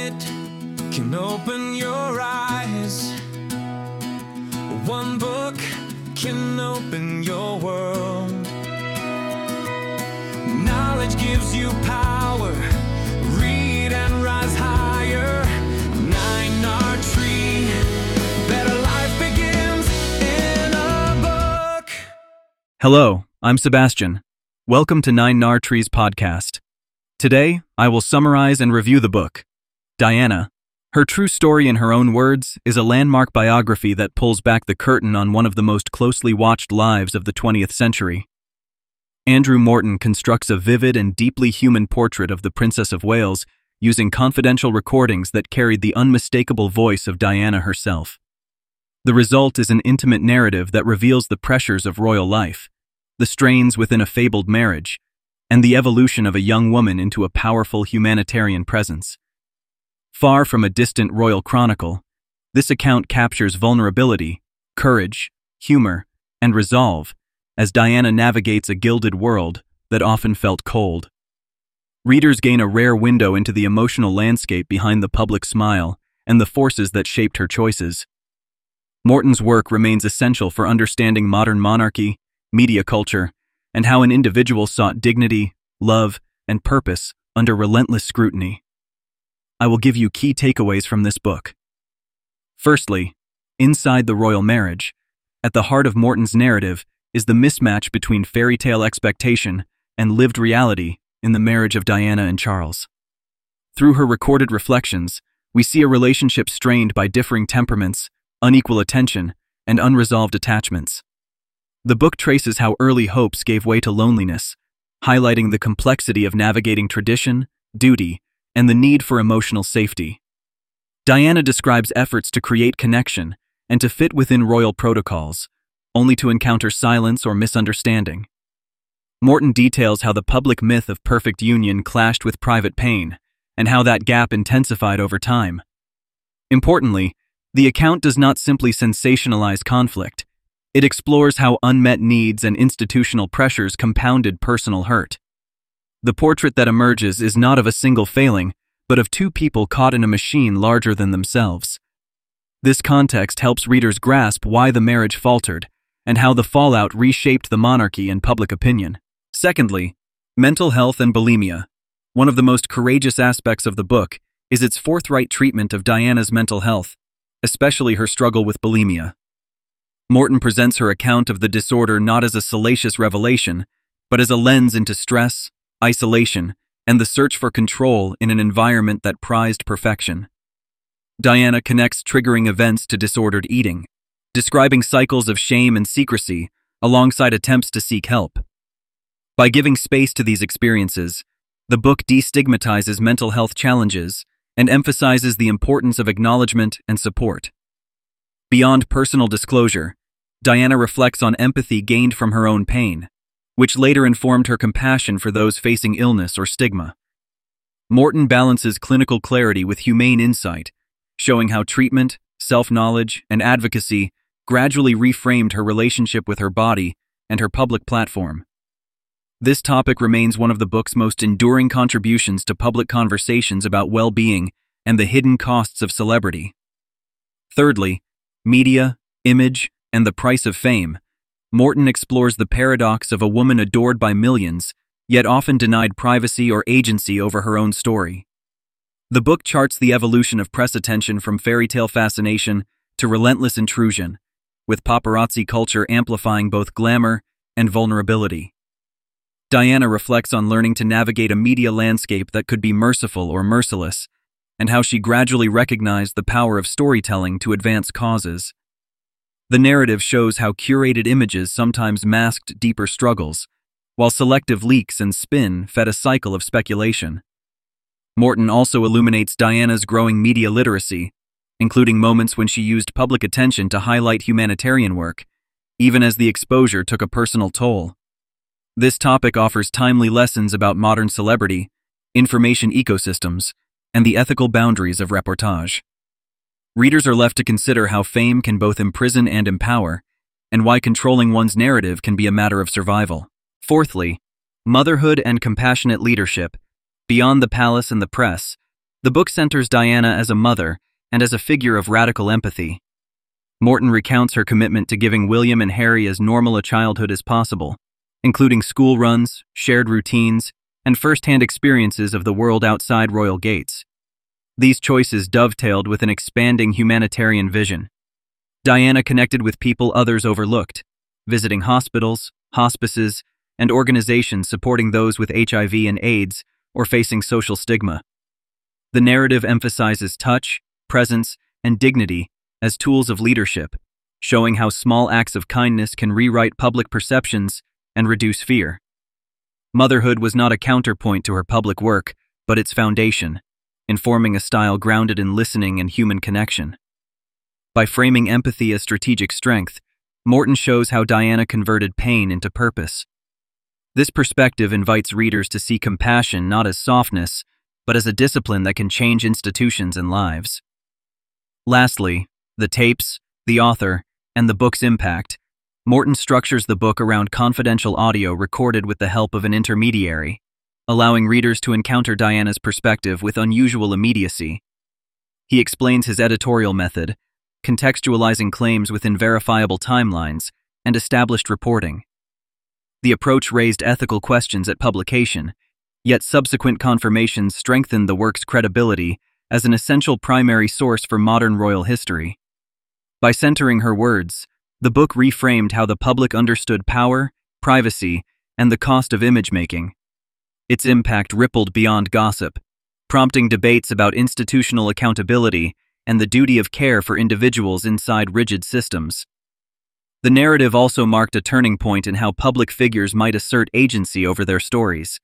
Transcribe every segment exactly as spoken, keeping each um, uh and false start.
minute can open your eyes. One book can open your world. Knowledge gives you power. Read and rise higher. Nine R Tree. Better life begins in a book. Hello, I'm Sebastian. Welcome to Nine R Tree's podcast. Today, I will summarize and review the book, Diana. Her true story in her own words is a landmark biography that pulls back the curtain on one of the most closely watched lives of the twentieth century. Andrew Morton constructs a vivid and deeply human portrait of the Princess of Wales using confidential recordings that carried the unmistakable voice of Diana herself. The result is an intimate narrative that reveals the pressures of royal life, the strains within a fabled marriage, and the evolution of a young woman into a powerful humanitarian presence. Far from a distant royal chronicle, this account captures vulnerability, courage, humor, and resolve as Diana navigates a gilded world that often felt cold. Readers gain a rare window into the emotional landscape behind the public smile and the forces that shaped her choices. Morton's work remains essential for understanding modern monarchy, media culture, and how an individual sought dignity, love, and purpose under relentless scrutiny. I will give you key takeaways from this book. Firstly, inside the royal marriage, at the heart of Morton's narrative is the mismatch between fairy tale expectation and lived reality in the marriage of Diana and Charles. Through her recorded reflections, we see a relationship strained by differing temperaments, unequal attention, and unresolved attachments. The book traces how early hopes gave way to loneliness, highlighting the complexity of navigating tradition, duty, and the need for emotional safety. Diana describes efforts to create connection and to fit within royal protocols, only to encounter silence or misunderstanding. Morton details how the public myth of perfect union clashed with private pain, and how that gap intensified over time. Importantly, the account does not simply sensationalize conflict. It explores how unmet needs and institutional pressures compounded personal hurt. The portrait that emerges is not of a single failing, but of two people caught in a machine larger than themselves. This context helps readers grasp why the marriage faltered and how the fallout reshaped the monarchy and public opinion. Secondly, mental health and bulimia. One of the most courageous aspects of the book is its forthright treatment of Diana's mental health, especially her struggle with bulimia. Morton presents her account of the disorder not as a salacious revelation, but as a lens into stress, isolation, and the search for control in an environment that prized perfection. Diana connects triggering events to disordered eating, describing cycles of shame and secrecy alongside attempts to seek help. By giving space to these experiences, the book destigmatizes mental health challenges and emphasizes the importance of acknowledgement and support. Beyond personal disclosure, Diana reflects on empathy gained from her own pain, which later informed her compassion for those facing illness or stigma. Morton balances clinical clarity with humane insight, showing how treatment, self-knowledge, and advocacy gradually reframed her relationship with her body and her public platform. This topic remains one of the book's most enduring contributions to public conversations about well-being and the hidden costs of celebrity. Thirdly, media, image, and the price of fame. Morton explores the paradox of a woman adored by millions, yet often denied privacy or agency over her own story. The book charts the evolution of press attention from fairy tale fascination to relentless intrusion, with paparazzi culture amplifying both glamour and vulnerability. Diana reflects on learning to navigate a media landscape that could be merciful or merciless, and how she gradually recognized the power of storytelling to advance causes. The narrative shows how curated images sometimes masked deeper struggles, while selective leaks and spin fed a cycle of speculation. Morton also illuminates Diana's growing media literacy, including moments when she used public attention to highlight humanitarian work, even as the exposure took a personal toll. This topic offers timely lessons about modern celebrity, information ecosystems, and the ethical boundaries of reportage. Readers are left to consider how fame can both imprison and empower, and why controlling one's narrative can be a matter of survival. Fourthly, motherhood and compassionate leadership. Beyond the palace and the press, The book centers Diana as a mother and as a figure of radical empathy. Morton recounts her commitment to giving William and Harry as normal a childhood as possible, including school runs, shared routines, and first-hand experiences of the world outside royal gates. These choices dovetailed with an expanding humanitarian vision. Diana connected with people others overlooked, visiting hospitals, hospices, and organizations supporting those with H I V and AIDS or facing social stigma. The narrative emphasizes touch, presence, and dignity as tools of leadership, showing how small acts of kindness can rewrite public perceptions and reduce fear. Motherhood was not a counterpoint to her public work, but its foundation, informing a style grounded in listening and human connection. By framing empathy as strategic strength, Morton shows how Diana converted pain into purpose. This perspective invites readers to see compassion not as softness, but as a discipline that can change institutions and lives. Lastly, the tapes, the author, and the book's impact. Morton structures the book around confidential audio recorded with the help of an intermediary, allowing readers to encounter Diana's perspective with unusual immediacy. He explains his editorial method, contextualizing claims within verifiable timelines and established reporting. The approach raised ethical questions at publication, yet subsequent confirmations strengthened the work's credibility as an essential primary source for modern royal history. By centering her words, the book reframed how the public understood power, privacy, and the cost of image-making. Its impact rippled beyond gossip, prompting debates about institutional accountability and the duty of care for individuals inside rigid systems. The narrative also marked a turning point in how public figures might assert agency over their stories.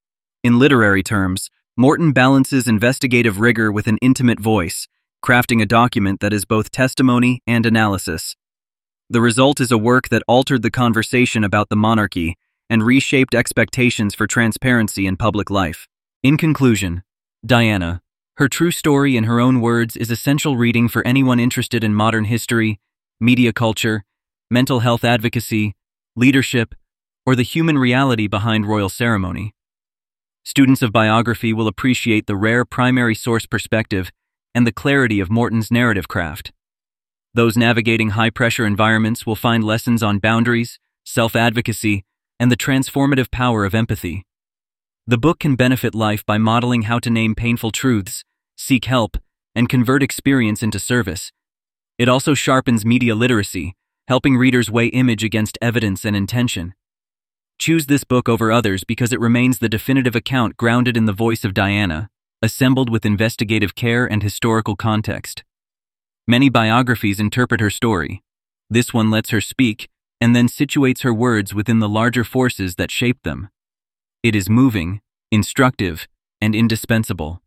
In literary terms, Morton balances investigative rigor with an intimate voice, crafting a document that is both testimony and analysis. The result is a work that altered the conversation about the monarchy and reshaped expectations for transparency in public life. In conclusion, Diana, her true story in her own words, is essential reading for anyone interested in modern history, media culture, mental health advocacy, leadership, or the human reality behind royal ceremony. Students of biography will appreciate the rare primary source perspective and the clarity of Morton's narrative craft. Those navigating high-pressure environments will find lessons on boundaries, self-advocacy, and the transformative power of empathy. The book can benefit life by modeling how to name painful truths, seek help, and convert experience into service. It also sharpens media literacy, helping readers weigh image against evidence and intention. Choose this book over others because it remains the definitive account grounded in the voice of Diana, assembled with investigative care and historical context. Many biographies interpret her story. This one lets her speak and then situates her words within the larger forces that shape them. It is moving, instructive, and indispensable.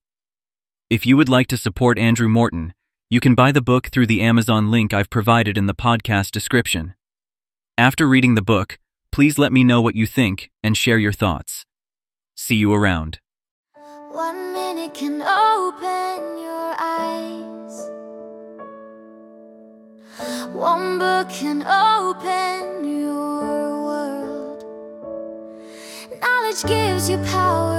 If you would like to support Andrew Morton, you can buy the book through the Amazon link I've provided in the podcast description. After reading the book, please let me know what you think and share your thoughts. See you around. One minute can open your eyes. One book can open your world. Knowledge gives you power.